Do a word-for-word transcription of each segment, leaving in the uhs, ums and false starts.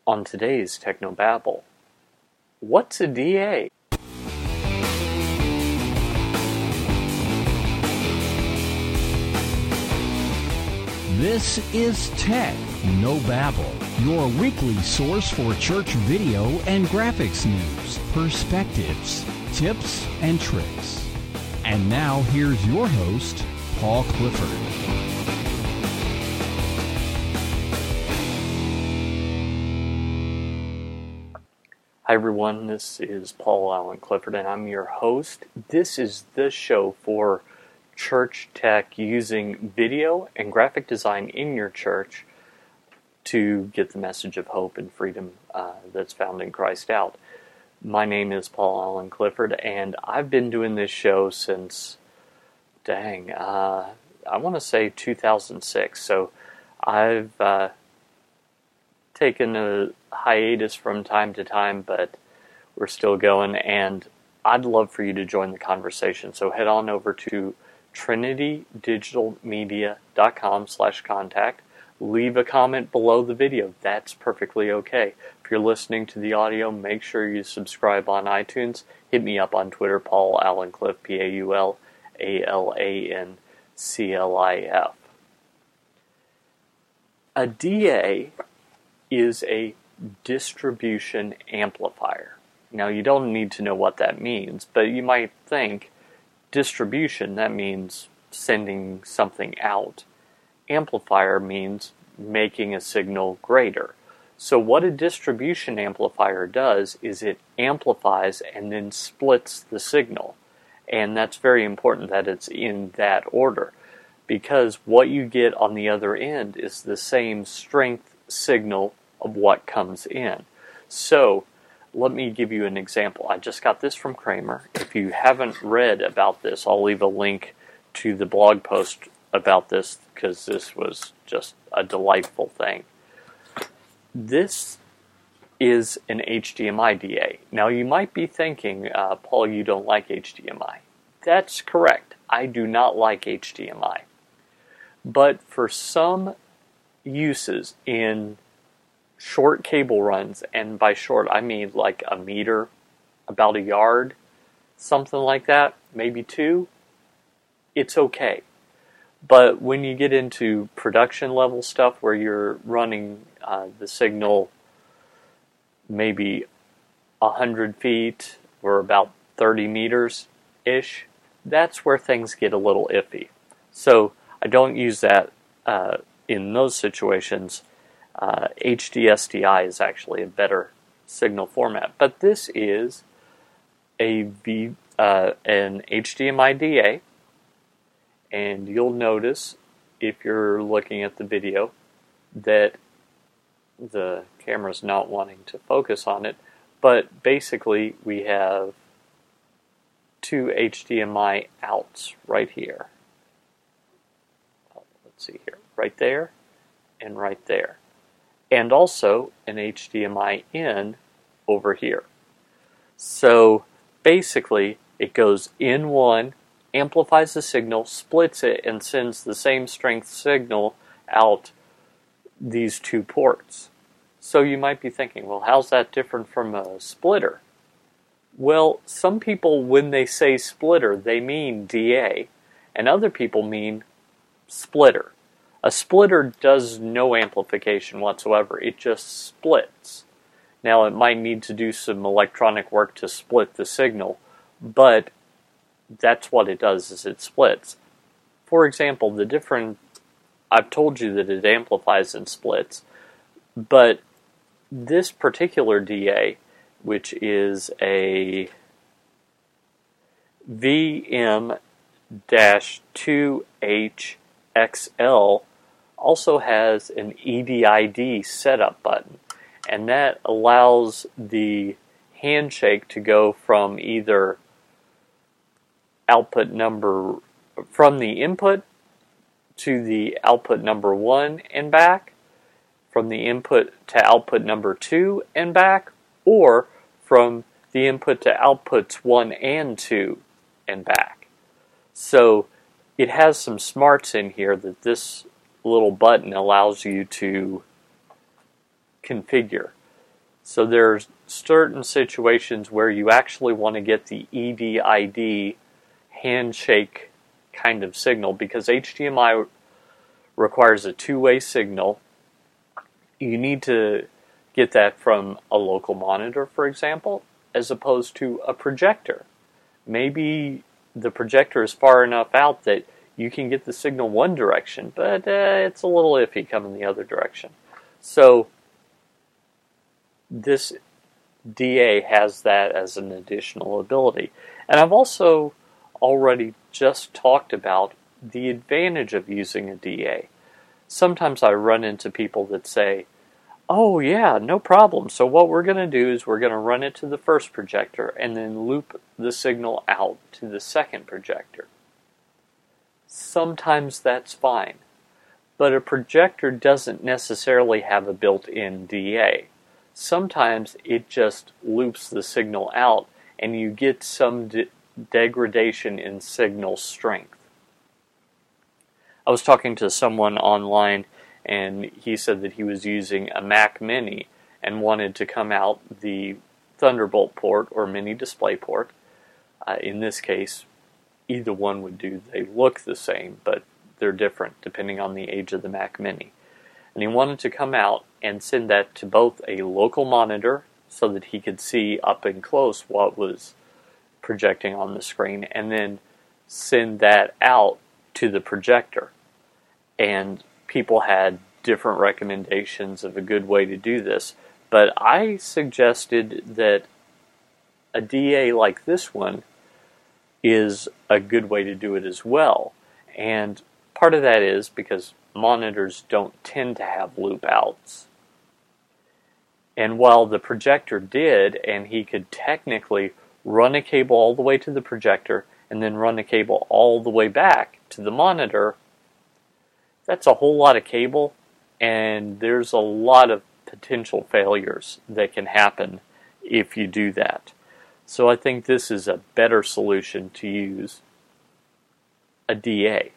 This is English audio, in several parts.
On today's Technobabble, what's a D A? This is Tech No Babble, your weekly source for church video and graphics news, perspectives, tips, and tricks. And now here's your host, Paul Clifford. Hi everyone, this is Paul Allen Clifford and I'm your host. This is the show for church tech using video and graphic design in your church to get the message of hope and freedom uh, that's found in Christ out. My name is Paul Allen Clifford and I've been doing this show since, dang, uh, I want to say two thousand six. So I've uh, taken a hiatus from time to time, but we're still going, and I'd love for you to join the conversation. So head on over to trinity digital media dot com slash contact. Leave a comment below the video. That's perfectly okay. If you're listening to the audio, make sure you subscribe on iTunes. Hit me up on Twitter, Paul Allen Cliff, P A U L A L A N C L I F. A D A is a distribution amplifier. Now, you don't need to know what that means, but you might think distribution, that means sending something out. Amplifier means making a signal greater. So what a distribution amplifier does is it amplifies and then splits the signal. And that's very important that it's in that order, because what you get on the other end is the same strength signal of what comes in. So let me give you an example. I just got this from Kramer. If you haven't read about this, I'll leave a link to the blog post about this because this was just a delightful thing. This is an H D M I D A. Now you might be thinking, uh, Paul, you don't like H D M I. That's correct. I do not like H D M I. But for some uses in short cable runs, and by short I mean like a meter, about a yard, something like that, maybe two, it's okay. But when you get into production level stuff where you're running uh, the signal maybe one hundred feet or about thirty meters-ish, that's where things get a little iffy. So I don't use that uh, in those situations. Uh, H D S D I is actually a better signal format, but this is a v, uh, an H D M I D A, and you'll notice if you're looking at the video that the camera's not wanting to focus on it, but basically we have two H D M I outs right here. Let's see here, right there and right there. And also an H D M I in over here. So basically it goes in one, amplifies the signal, splits it, and sends the same strength signal out these two ports. So you might be thinking, well, how's that different from a splitter? Well, some people, when they say splitter, they mean D A, and other people mean splitter. A splitter does no amplification whatsoever. It just splits. Now, it might need to do some electronic work to split the signal, but that's what it does, is it splits. For example, the different, I've told you that it amplifies and splits, but this particular D A, which is a V M two H X L, also has an E D I D setup button, and that allows the handshake to go from either output number, from the input to the output number one and back, from the input to output number two and back, or from the input to outputs one and two and back. So it has some smarts in here that this little button allows you to configure. So there's certain situations where you actually want to get the E D I D handshake kind of signal, because H D M I requires a two-way signal. You need to get that from a local monitor, for example, as opposed to a projector. Maybe the projector is far enough out that you can get the signal one direction, but uh, it's a little iffy coming the other direction. So this D A has that as an additional ability. And I've also already just talked about the advantage of using a D A. Sometimes I run into people that say, oh yeah, no problem. So what we're going to do is we're going to run it to the first projector and then loop the signal out to the second projector. Sometimes that's fine, but a projector doesn't necessarily have a built-in D A. Sometimes it just loops the signal out and you get some de- degradation in signal strength. I was talking to someone online, and he said that he was using a Mac Mini and wanted to come out the Thunderbolt port or Mini Display port. Uh, in this case, either one would do. They look the same, but they're different depending on the age of the Mac Mini. And he wanted to come out and send that to both a local monitor so that he could see up and close what was projecting on the screen, and then send that out to the projector. And people had different recommendations of a good way to do this, but I suggested that a D A like this one is a good way to do it as well. And part of that is because monitors don't tend to have loop outs. And while the projector did, and he could technically run a cable all the way to the projector and then run a cable all the way back to the monitor, that's a whole lot of cable, and there's a lot of potential failures that can happen if you do that. So I think this is a better solution to use a D A.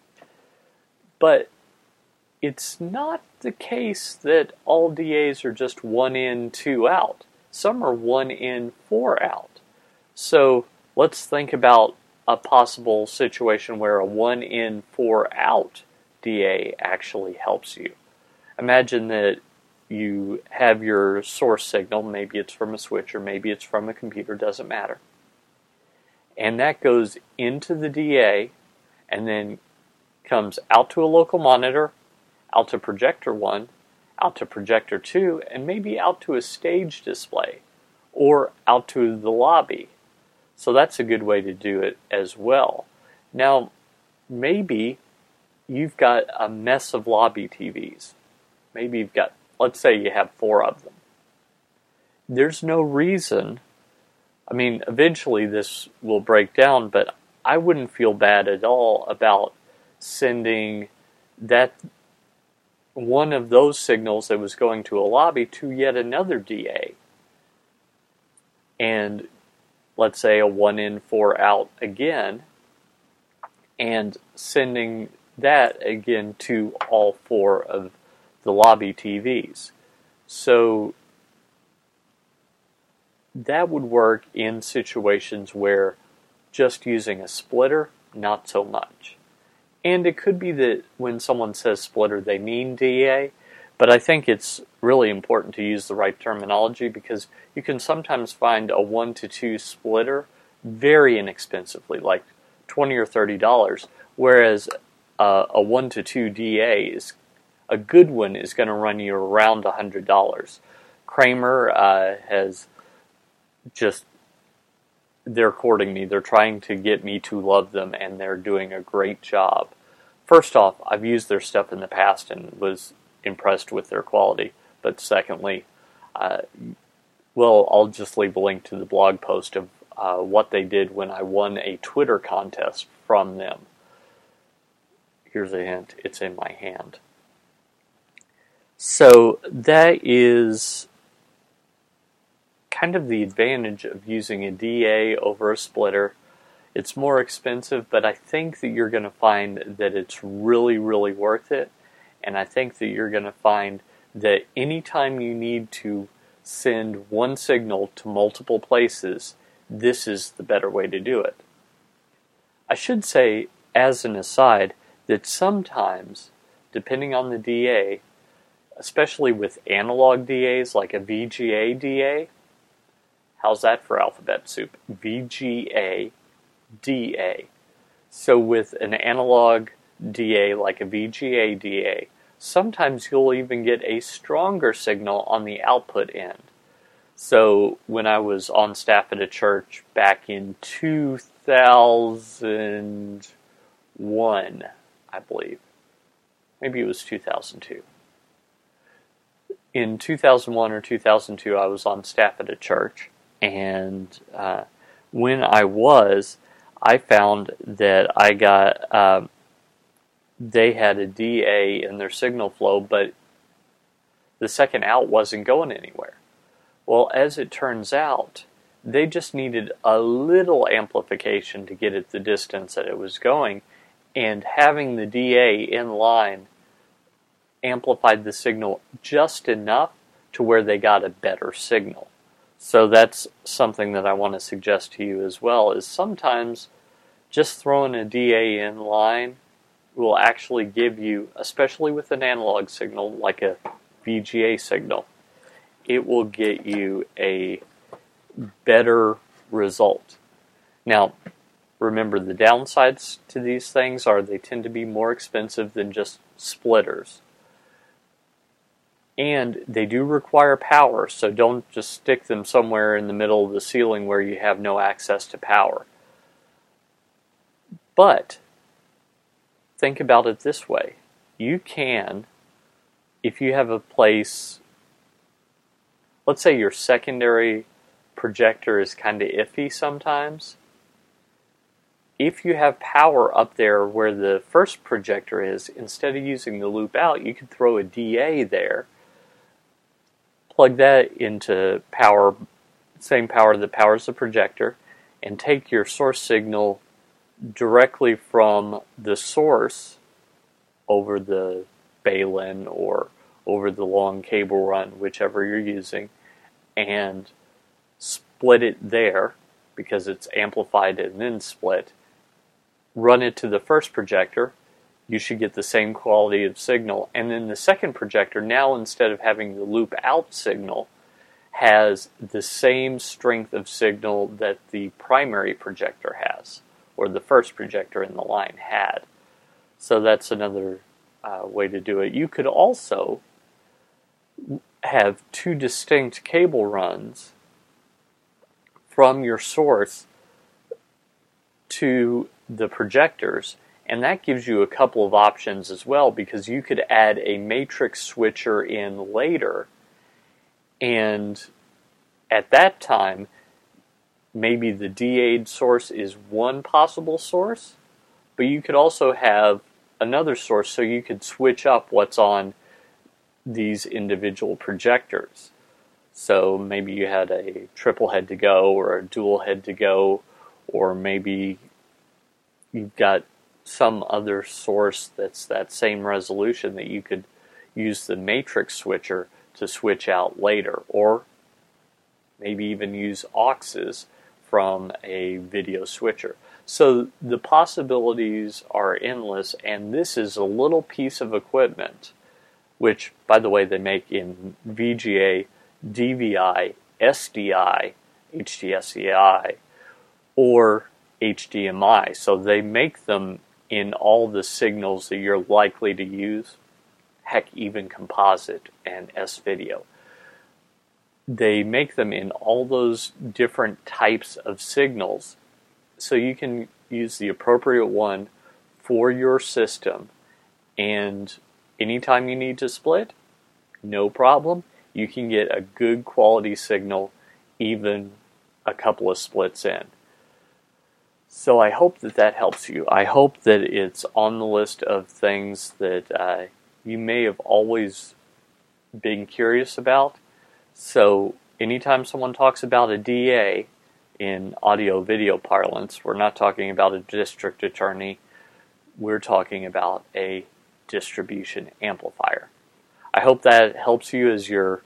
But it's not the case that all D As are just one in, two out. Some are one in, four out. So let's think about a possible situation where a one in, four out D A actually helps you. Imagine that you have your source signal, maybe it's from a switch or maybe it's from a computer, doesn't matter. And that goes into the D A and then comes out to a local monitor, out to projector one, out to projector two, and maybe out to a stage display or out to the lobby. So that's a good way to do it as well. Now, maybe you've got a mess of lobby T Vs. Maybe you've got, let's say you have four of them. There's no reason, I mean, eventually this will break down, but I wouldn't feel bad at all about sending that one of those signals that was going to a lobby to yet another D A. And let's say a one in, four out again, and sending that again to all four of the lobby T Vs. So that would work in situations where just using a splitter, not so much. And it could be that when someone says splitter, they mean D A, but I think it's really important to use the right terminology because you can sometimes find a one to two splitter very inexpensively, like twenty or thirty dollars, whereas uh, a one to two D A is a good one is going to run you around one hundred dollars. Kramer uh, has just, they're courting me. They're trying to get me to love them, and they're doing a great job. First off, I've used their stuff in the past and was impressed with their quality. But secondly, uh, well, I'll just leave a link to the blog post of uh, what they did when I won a Twitter contest from them. Here's a hint. It's in my hand. So that is kind of the advantage of using a D A over a splitter. It's more expensive, but I think that you're going to find that it's really, really worth it. And I think that you're going to find that anytime you need to send one signal to multiple places, this is the better way to do it. I should say, as an aside, that sometimes, depending on the D A, especially with analog D As like a V G A D A, how's that for alphabet soup? V G A D A. So with an analog D A like a V G A D A, sometimes you'll even get a stronger signal on the output end. So when I was on staff at a church back in two thousand one, I believe, maybe it was two thousand two. In two thousand one or two thousand two, I was on staff at a church, and uh, when I was, I found that I got, um, they had a D A in their signal flow, but the second out wasn't going anywhere. Well, as it turns out, they just needed a little amplification to get it the distance that it was going, and having the D A in line amplified the signal just enough to where they got a better signal. So that's something that I want to suggest to you as well, is sometimes just throwing a D A in line will actually give you, especially with an analog signal like a V G A signal, it will get you a better result. Now, remember, the downsides to these things are they tend to be more expensive than just splitters. And they do require power, so don't just stick them somewhere in the middle of the ceiling where you have no access to power. But think about it this way. You can, if you have a place, let's say your secondary projector is kind of iffy sometimes. If you have power up there where the first projector is, instead of using the loop out, you could throw a D A there, plug that into power, same power that powers the projector, and take your source signal directly from the source over the Balun or over the long cable run, whichever you're using, and split it there because it's amplified and then split. Run it to the first projector. You should get the same quality of signal. And then the second projector, now instead of having the loop out signal, has the same strength of signal that the primary projector has, or the first projector in the line had. So that's another uh, way to do it. You could also have two distinct cable runs from your source to the projectors, and that gives you a couple of options as well, because you could add a matrix switcher in later, and at that time maybe the D A'd source is one possible source, but you could also have another source, so you could switch up what's on these individual projectors. So maybe you had a triple head to go or a dual head to go, or maybe you've got some other source that's that same resolution that you could use the matrix switcher to switch out later, or maybe even use auxes from a video switcher. So the possibilities are endless, and this is a little piece of equipment, which, by the way, they make in V G A, D V I, S D I, H D S E I, or H D M I. So they make them in all the signals that you're likely to use, heck, even composite and S-video. They make them in all those different types of signals, so you can use the appropriate one for your system, and anytime you need to split, no problem. You can get a good quality signal even a couple of splits in. So I hope that that helps you. I hope that it's on the list of things that uh, you may have always been curious about. So anytime someone talks about a D A in audio-video parlance, we're not talking about a district attorney. We're talking about a distribution amplifier. I hope that helps you as you're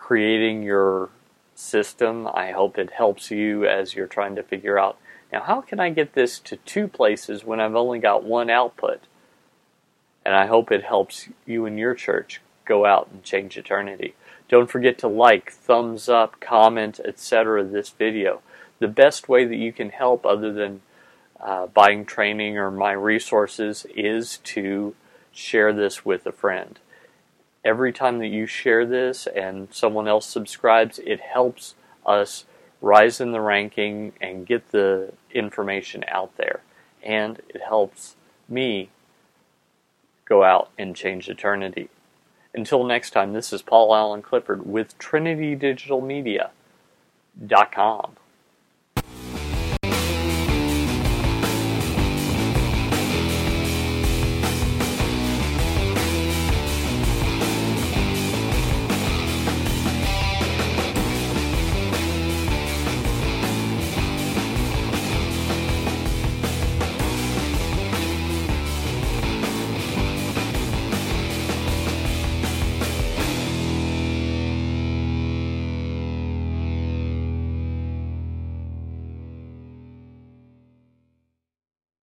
creating your system. I hope it helps you as you're trying to figure out, now how can I get this to two places when I've only got one output? And I hope it helps you and your church go out and change eternity. Don't forget to like, thumbs up, comment, et cetera this video. The best way that you can help other than uh, buying training or my resources is to share this with a friend. Every time that you share this and someone else subscribes, it helps us rise in the ranking and get the information out there. And it helps me go out and change eternity. Until next time, this is Paul Allen Clifford with Trinity Digital Media dot com.